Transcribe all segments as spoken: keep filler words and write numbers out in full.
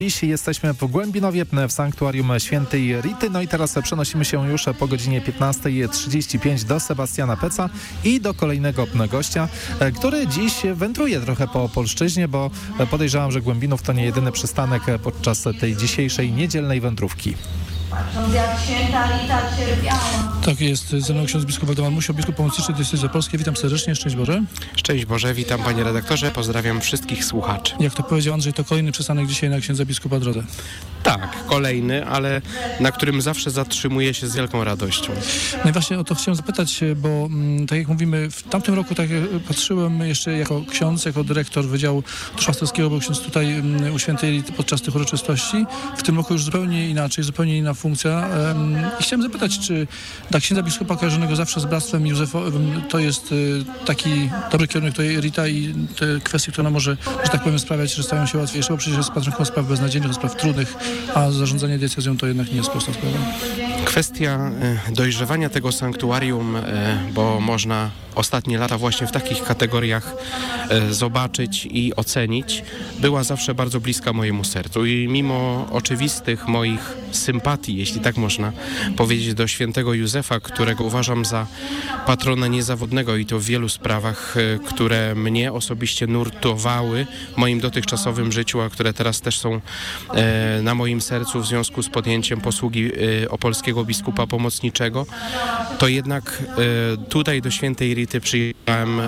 Dziś jesteśmy w Głębinowie, w sanktuarium świętej Rity. No i teraz przenosimy się już po godzinie piętnasta trzydzieści pięć do Sebastiana Peca i do kolejnego gościa, który dziś wędruje trochę po polszczyźnie, bo podejrzewam, że Głębinów to nie jedyny przystanek podczas tej dzisiejszej niedzielnej wędrówki. Patrząc jak święta Rita cierpiała. Tak jest, ze mną ksiądz biskup Waldemar Musio, biskup pomocniczy diecezji opolskiej. Witam serdecznie, szczęść Boże. Szczęść Boże, witam panie redaktorze, pozdrawiam wszystkich słuchaczy. Jak to powiedział Andrzej, to kolejny przystanek dzisiaj na księdza biskupa drodze. Tak, kolejny, ale na którym zawsze zatrzymuję się z wielką radością. No i właśnie o to chciałem zapytać, bo m, tak jak mówimy, w tamtym roku tak patrzyłem jeszcze jako ksiądz, jako dyrektor Wydziału Duszpasterskiego, był ksiądz tutaj m, u świętej Rity podczas tych uroczystości. W tym roku już zupełnie inaczej, zupełnie inna funkcja. Um, I chciałem zapytać, czy dla księdza biskupa kojarzonego zawsze z Bractwem Józefowym to jest y, taki dobry kierunek tutaj Rita i te kwestie, które ona może, że tak powiem, sprawiać, że stają się łatwiejsze, bo przecież jest patronką spraw beznadziejnych, spraw trudnych, a zarządzanie diecezją to jednak nie jest prosta sprawa. Kwestia dojrzewania tego sanktuarium, bo można ostatnie lata właśnie w takich kategoriach zobaczyć i ocenić, była zawsze bardzo bliska mojemu sercu i mimo oczywistych moich sympatii, jeśli tak można powiedzieć, do świętego Józefa, którego uważam za patrona niezawodnego i to w wielu sprawach, które mnie osobiście nurtowały w moim dotychczasowym życiu, a które teraz też są na moim sercu w związku z podjęciem posługi opolskiego biskupa pomocniczego, to jednak tutaj do świętej Rity przyjechałem,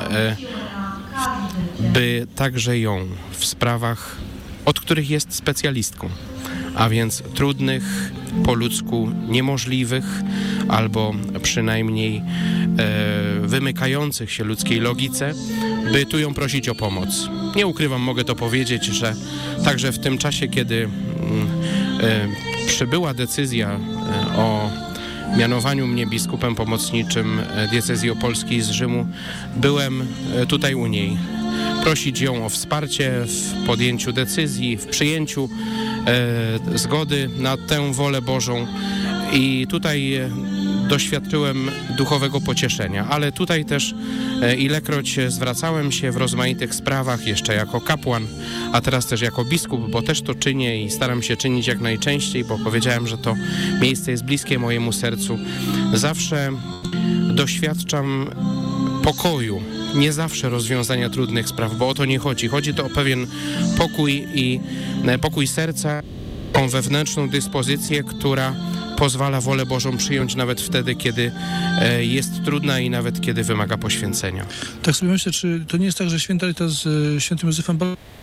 by także ją w sprawach, od których jest specjalistką, a więc trudnych, po ludzku niemożliwych, albo przynajmniej e, wymykających się ludzkiej logice, by tu ją prosić o pomoc. Nie ukrywam, mogę to powiedzieć, że także w tym czasie, kiedy e, przybyła decyzja e, o mianowaniu mnie biskupem pomocniczym diecezji opolskiej z Rzymu, byłem tutaj u niej. Prosić ją o wsparcie w podjęciu decyzji, w przyjęciu e, zgody na tę wolę Bożą i tutaj doświadczyłem duchowego pocieszenia, ale tutaj też e, ilekroć zwracałem się w rozmaitych sprawach, jeszcze jako kapłan, a teraz też jako biskup, bo też to czynię i staram się czynić jak najczęściej, bo powiedziałem, że to miejsce jest bliskie mojemu sercu. Zawsze doświadczam pokoju, nie zawsze rozwiązania trudnych spraw, bo o to nie chodzi. Chodzi to o pewien pokój i pokój serca, tą wewnętrzną dyspozycję, która pozwala wolę Bożą przyjąć nawet wtedy, kiedy jest trudna i nawet kiedy wymaga poświęcenia. Tak sobie myślę, czy to nie jest tak, że święta Rita z świętym Józefem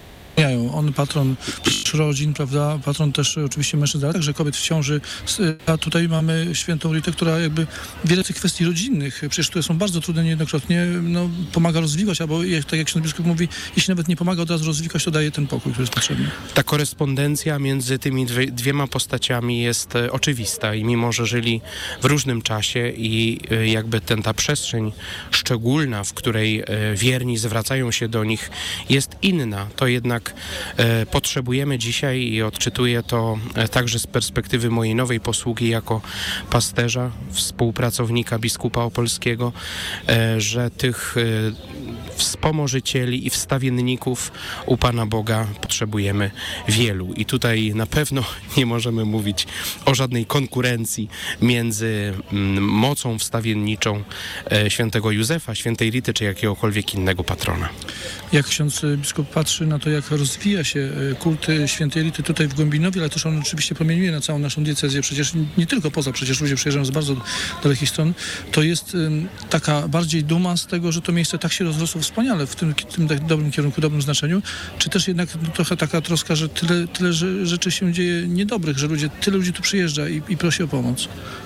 on patron rodzin, prawda, patron też oczywiście mężczyzn, ale także kobiet w ciąży, a tutaj mamy świętą Ritę, która jakby wiele tych kwestii rodzinnych, przecież które są bardzo trudne niejednokrotnie, no, pomaga rozwijać, albo tak jak ksiądz biskup mówi, jeśli nawet nie pomaga od razu rozwijać, to daje ten pokój, który jest potrzebny. Ta korespondencja między tymi dwie, dwiema postaciami jest e, oczywista i mimo, że żyli w różnym czasie i e, jakby ten, ta przestrzeń szczególna, w której e, wierni zwracają się do nich, jest inna, to jednak e, potrzebujemy dzisiaj i odczytuję to e, także z perspektywy mojej nowej posługi jako pasterza, współpracownika biskupa opolskiego, e, że tych e, wspomożycieli i wstawienników u Pana Boga potrzebujemy wielu. I tutaj na pewno nie możemy mówić o żadnej konkurencji między mm, mocą wstawienniczą e, świętego Józefa, świętej Rity czy jakiegokolwiek innego patrona. Jak ksiądz biskup patrzy na to, jak rozwija się kult świętej Rity tutaj w Głębinowie, ale też on oczywiście promieniuje na całą naszą diecezję, przecież nie tylko poza, przecież ludzie przyjeżdżają z bardzo dalekich stron, to jest um, taka bardziej duma z tego, że to miejsce tak się rozrosło wspaniale w tym, tym tak dobrym kierunku, dobrym znaczeniu, czy też jednak no, trochę taka troska, że tyle, tyle że rzeczy się dzieje niedobrych, że ludzie, tyle ludzi tu przyjeżdża i, i prosi o pomoc.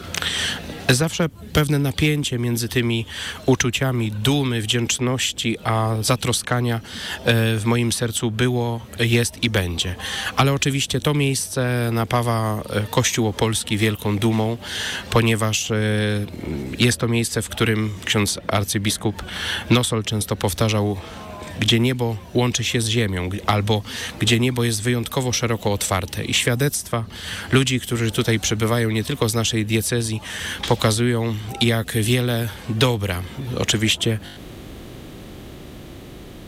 Zawsze pewne napięcie między tymi uczuciami dumy, wdzięczności, a zatroskania w moim sercu było, jest i będzie. Ale oczywiście to miejsce napawa Kościół Opolski wielką dumą, ponieważ jest to miejsce, w którym ksiądz arcybiskup Nosol często powtarzał, gdzie niebo łączy się z ziemią, albo gdzie niebo jest wyjątkowo szeroko otwarte. I świadectwa ludzi, którzy tutaj przybywają nie tylko z naszej diecezji, pokazują, jak wiele dobra, oczywiście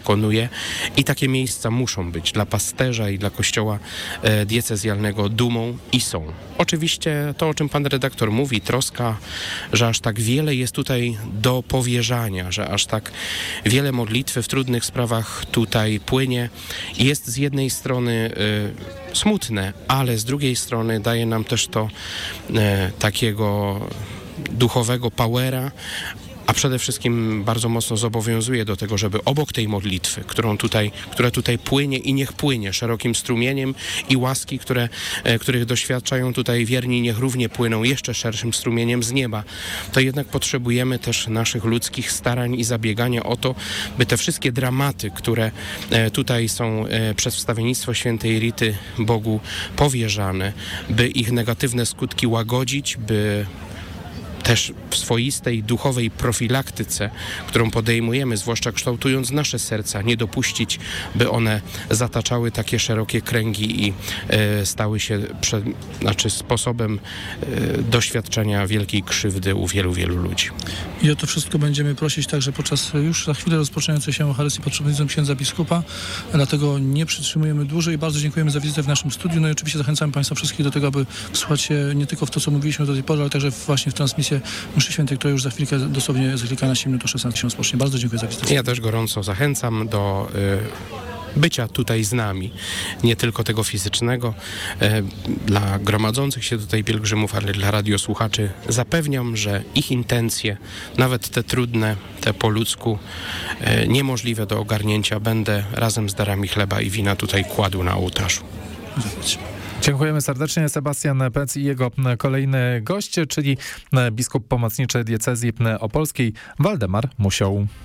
wykonuje i takie miejsca muszą być dla pasterza i dla kościoła e, diecezjalnego dumą i są. Oczywiście to, o czym pan redaktor mówi, troska, że aż tak wiele jest tutaj do powierzania, że aż tak wiele modlitwy w trudnych sprawach tutaj płynie, jest z jednej strony y, smutne, ale z drugiej strony daje nam też to y, takiego duchowego powera, a przede wszystkim bardzo mocno zobowiązuje do tego, żeby obok tej modlitwy, którą tutaj, która tutaj płynie i niech płynie szerokim strumieniem i łaski, które, e, których doświadczają tutaj wierni, niech równie płyną jeszcze szerszym strumieniem z nieba, to jednak potrzebujemy też naszych ludzkich starań i zabiegania o to, by te wszystkie dramaty, które e, tutaj są e, przez wstawiennictwo świętej Rity Bogu powierzane, by ich negatywne skutki łagodzić, by też w swoistej duchowej profilaktyce, którą podejmujemy, zwłaszcza kształtując nasze serca, nie dopuścić, by one zataczały takie szerokie kręgi i e, stały się prze, znaczy sposobem e, doświadczenia wielkiej krzywdy u wielu, wielu ludzi. I o to wszystko będziemy prosić także podczas już za chwilę rozpoczynającej się Eucharystii pod przewodnictwem księdza biskupa, dlatego nie przytrzymujemy dłużej i bardzo dziękujemy za wizytę w naszym studiu. No i oczywiście zachęcamy Państwa wszystkich do tego, aby wsłuchać się nie tylko w to, co mówiliśmy do tej pory, ale także właśnie w transmisję mszy świętej, która już za chwilkę, dosłownie za kilkanaście minut o szesnastej się rozpocznie. Bardzo dziękuję za wizytę. Ja też gorąco zachęcam do y, bycia tutaj z nami, nie tylko tego fizycznego. Y, dla gromadzących się tutaj pielgrzymów, ale dla radiosłuchaczy zapewniam, że ich intencje, nawet te trudne, te po ludzku, y, niemożliwe do ogarnięcia, będę razem z darami chleba i wina tutaj kładł na ołtarzu. Dziękujemy serdecznie. Sebastian Pec i jego kolejny gość, czyli biskup pomocniczy diecezji opolskiej Waldemar Musioł.